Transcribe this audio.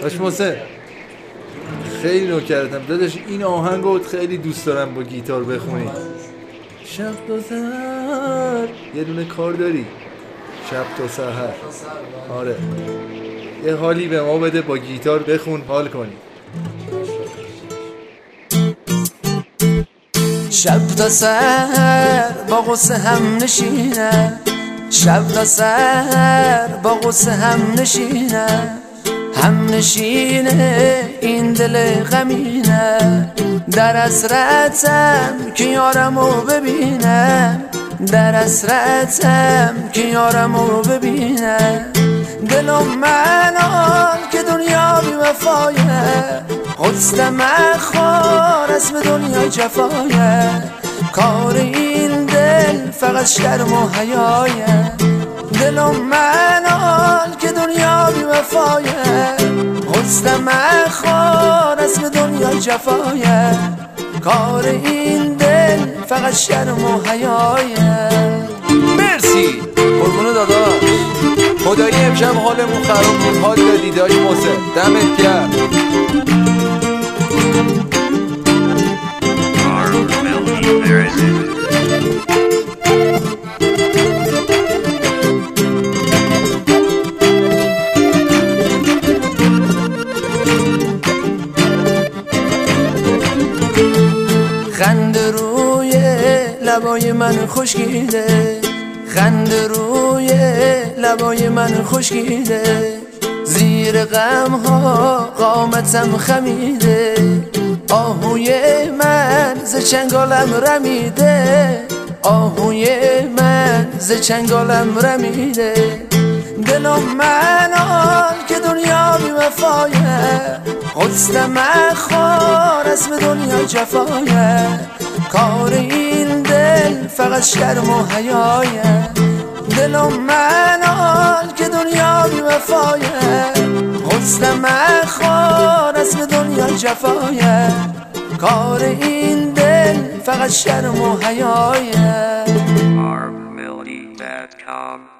باش محسن خیلی نوکرتم داداش، این آهنگو خیلی دوست دارم با گیتار بخونی. شب تا سحر یه دونه کار داری؟ شب تا سحر. آره یه حالی به ما بده، با گیتار بخون حال کنی. شب تا سحر با غصه هم نشینه، شب تا سحر با غصه هم نشینه، هم نشینه این دل غمینه. در حسرتم که یارمو ببینم، در حسرتم که یارمو ببینم. دلم منال که دنیا بی وفایه، حسن مخوار اسم دنیا جفایه. کار این دل فقط شرم و حیایه. دلم منال که دنیا بی وفایه، حسن مخوار اسم دنیا جفایه. کار این دل فقط شرم و حیایه. مرسی قربون داداش، خدایی امشب حالمون خراب بود، حال دادی داش محسن، دمت گرم. خنده روی لبای من خشکیده، خنده روی لبای من خشکیده. زیر غم ها قامتم خمیده، آهوی من ز چنگالم رمیده، آهوی من ز چنگالم رمیده. دلم منال که دنیا بی وفایه، حسن مخوار اسم دنیا جفایه. کار این دل فقط شرم و حیایه. دلم منال که دنیا بی وفایه، حسن مخوار اسم دنیا جفایه. کار این دل فقط شرم و حیایه. Armelody.com